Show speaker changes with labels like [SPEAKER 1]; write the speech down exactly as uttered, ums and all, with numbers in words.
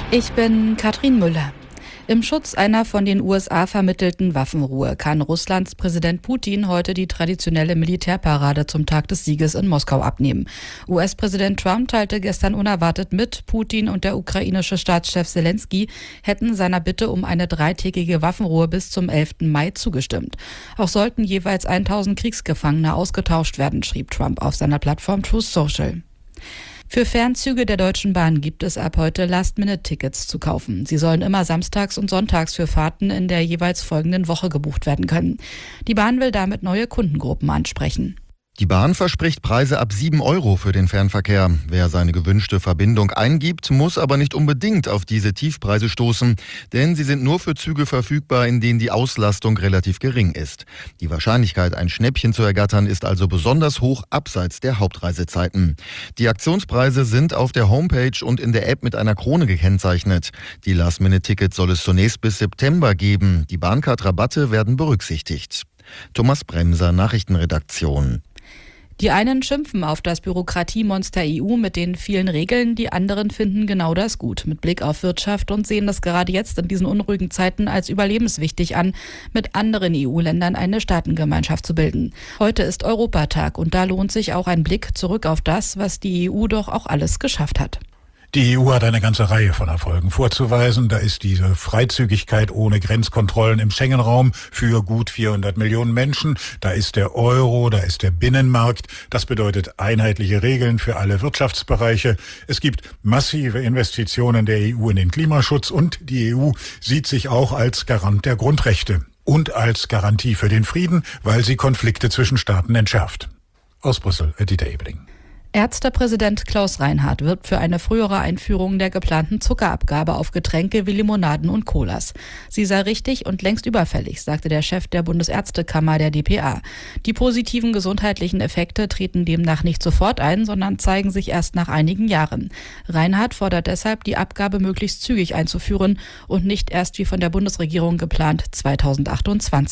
[SPEAKER 1] Ich bin Katrin Müller. Im Schutz einer von den U S A vermittelten Waffenruhe kann Russlands Präsident Putin heute die traditionelle Militärparade zum Tag des Sieges in Moskau abnehmen. U S-Präsident Trump teilte gestern unerwartet mit, Putin und der ukrainische Staatschef Selenskyj hätten seiner Bitte um eine dreitägige Waffenruhe bis zum elften Mai zugestimmt. Auch sollten jeweils tausend Kriegsgefangene ausgetauscht werden, schrieb Trump auf seiner Plattform Truth Social. Für Fernzüge der Deutschen Bahn gibt es ab heute Last-Minute-Tickets zu kaufen. Sie sollen immer samstags und sonntags für Fahrten in der jeweils folgenden Woche gebucht werden können. Die Bahn will damit neue Kundengruppen ansprechen.
[SPEAKER 2] Die Bahn verspricht Preise ab sieben Euro für den Fernverkehr. Wer seine gewünschte Verbindung eingibt, muss aber nicht unbedingt auf diese Tiefpreise stoßen, denn sie sind nur für Züge verfügbar, in denen die Auslastung relativ gering ist. Die Wahrscheinlichkeit, ein Schnäppchen zu ergattern, ist also besonders hoch abseits der Hauptreisezeiten. Die Aktionspreise sind auf der Homepage und in der App mit einer Krone gekennzeichnet. Die Last-Minute-Tickets soll es zunächst bis September geben. Die Bahncard-Rabatte werden berücksichtigt. Thomas Bremser, Nachrichtenredaktion.
[SPEAKER 1] Die einen schimpfen auf das Bürokratiemonster E U mit den vielen Regeln, die anderen finden genau das gut mit Blick auf Wirtschaft und sehen das gerade jetzt in diesen unruhigen Zeiten als überlebenswichtig an, mit anderen E U-Ländern eine Staatengemeinschaft zu bilden. Heute ist Europatag und da lohnt sich auch ein Blick zurück auf das, was die E U doch auch alles geschafft hat.
[SPEAKER 3] Die E U hat eine ganze Reihe von Erfolgen vorzuweisen. Da ist diese Freizügigkeit ohne Grenzkontrollen im Schengen-Raum für gut vierhundert Millionen Menschen. Da ist der Euro, da ist der Binnenmarkt. Das bedeutet einheitliche Regeln für alle Wirtschaftsbereiche. Es gibt massive Investitionen der E U in den Klimaschutz und die E U sieht sich auch als Garant der Grundrechte und als Garantie für den Frieden, weil sie Konflikte zwischen Staaten entschärft. Aus Brüssel, Dieter Ebeling.
[SPEAKER 1] Ärztepräsident Klaus Reinhardt wirbt für eine frühere Einführung der geplanten Zuckerabgabe auf Getränke wie Limonaden und Colas. Sie sei richtig und längst überfällig, sagte der Chef der Bundesärztekammer der D P A. Die positiven gesundheitlichen Effekte treten demnach nicht sofort ein, sondern zeigen sich erst nach einigen Jahren. Reinhardt fordert deshalb, die Abgabe möglichst zügig einzuführen und nicht erst wie von der Bundesregierung geplant zweitausendachtundzwanzig.